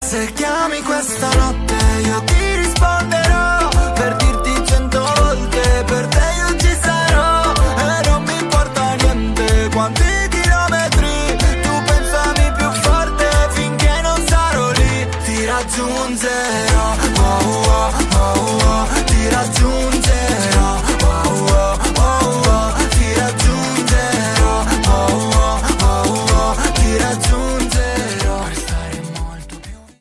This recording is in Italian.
Se chiami questa notte io ti risponderò, per dirti 100 volte per te io ci sarò. E non mi importa niente quanti chilometri, tu pensami più forte finché non sarò lì. Ti raggiungerò, oh, oh, oh, oh, ti raggiungerò.